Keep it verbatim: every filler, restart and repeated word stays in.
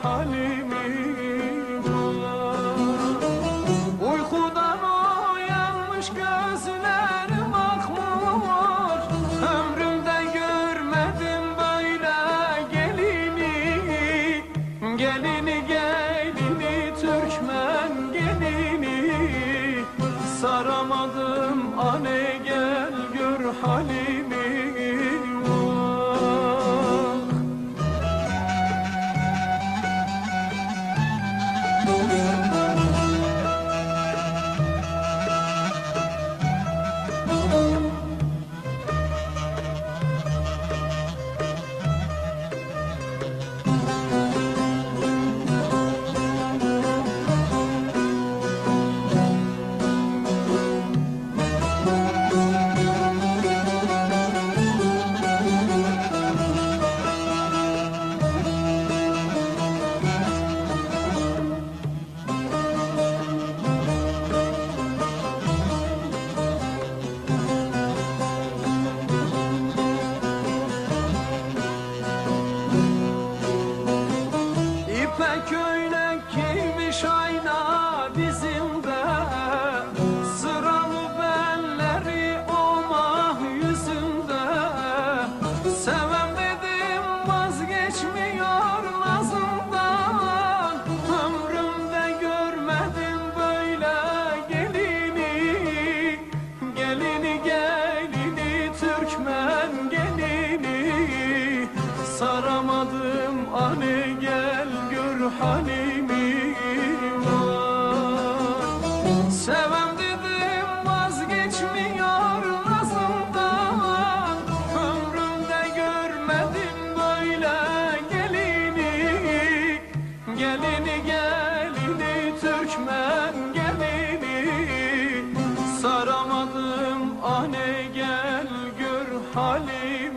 halimi. Uykudan uyanmış gözlerim akmıyor, ömrümde görmedim böyle gelini. Gelini gelini Türkmen gelini, saramadım ane gel gör halimi. Köylek giymiş ayna dizimde, sıralı belleri omah yüzümde. Sevem dedim vazgeçmiyor nazımdan, ömrümde görmedim böyle gelini. Gelini gelini Türkmen gelini, saramadım ane gel gör halimi. Sevem dedim vazgeçmiyor nazımdan, ömrümde görmedim böyle gelini. Gelini gelini Türkmen gelini, saramadım ane gel gör halimi.